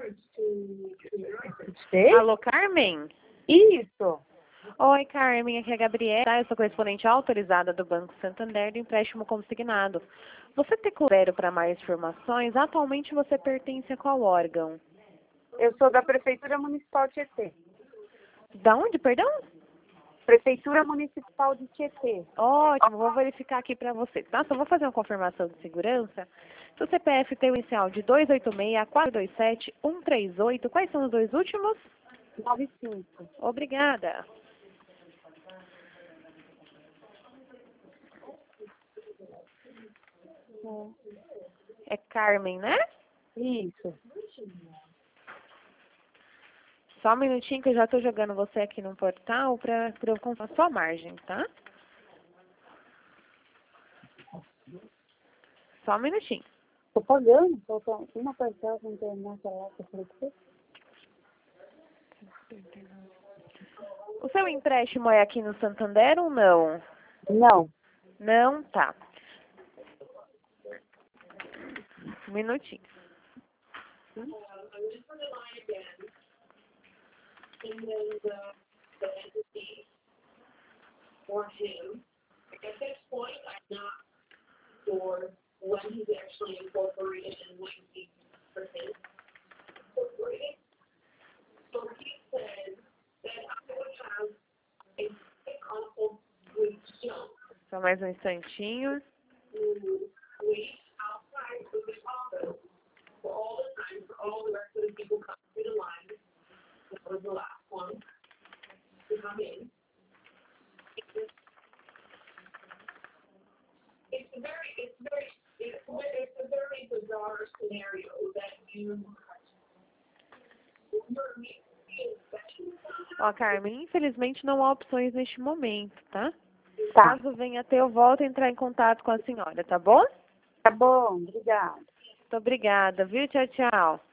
Sei? Alô, Carmen? Isso. Oi, Carmen, aqui é a Gabriela, eu sou correspondente autorizada do Banco Santander do empréstimo consignado. Você tem cruzeiro para mais informações? Atualmente você pertence a qual órgão? Eu sou da Prefeitura Municipal de Tietê. Da onde, perdão? Prefeitura Municipal de Tietê. Ótimo, vou verificar aqui para você. Tá? Só vou fazer uma confirmação de segurança. Seu CPF tem o inicial de 286, 427, 138. Quais são os dois últimos? 95. Obrigada. É Carmen, né? Isso. Só um minutinho que eu já estou jogando você aqui no portal para eu contar a sua margem, tá? Só um minutinho. Tô pagando. Falta uma parcela com internet lá que eu falei com você. O seu empréstimo é aqui no Santander ou não? Não. Não, tá. Um minutinho. Só mais um instantinho. Ó, Carmen, infelizmente não há opções neste momento, tá? Tá. Caso venha a ter, eu volto a entrar em contato com a senhora, tá bom? Tá bom. Obrigada. Muito obrigada, viu? Tchau, tchau.